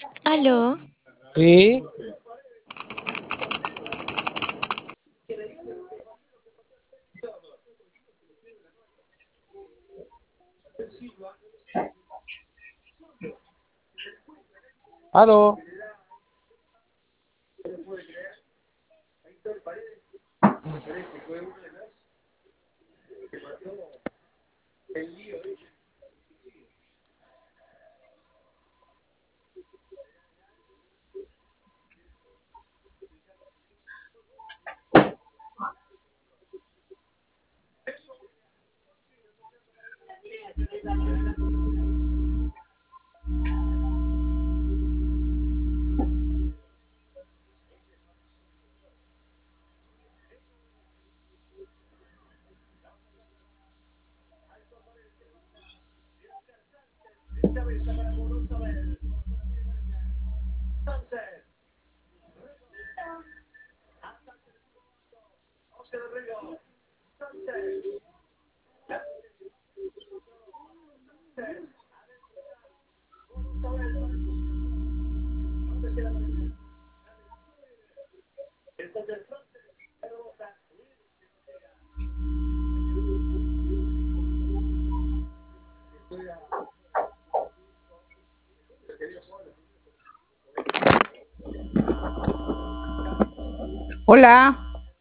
Aló, Sí, aló. Hola,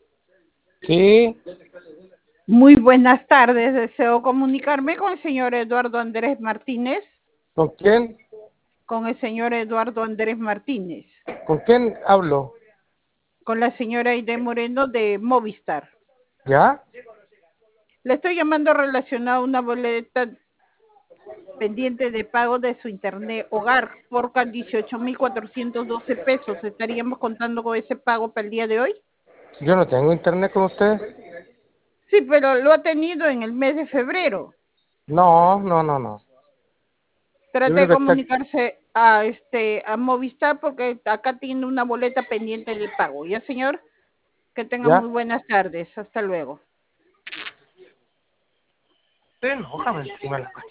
Sí, muy buenas tardes. Deseo comunicarme con el señor Eduardo Andrés Martínez. ¿con quién? Con el señor Eduardo Andrés Martínez. ¿Con quién hablo? Con la señora Aide Moreno de Movistar. ¿Ya? Le estoy llamando relacionado a una boleta pendiente de pago de su internet hogar por 18.412 pesos. ¿Estaríamos contando con ese pago para el día de hoy? Yo no tengo internet con usted. Sí, pero lo ha tenido en el mes de febrero. No, no, no, no. Yo Trate creo de que está... comunicarse a Movistar porque acá tiene una boleta pendiente de pago. ¿Ya, señor? Que tenga ¿Ya? muy buenas tardes. Hasta luego. Se enoja encima de la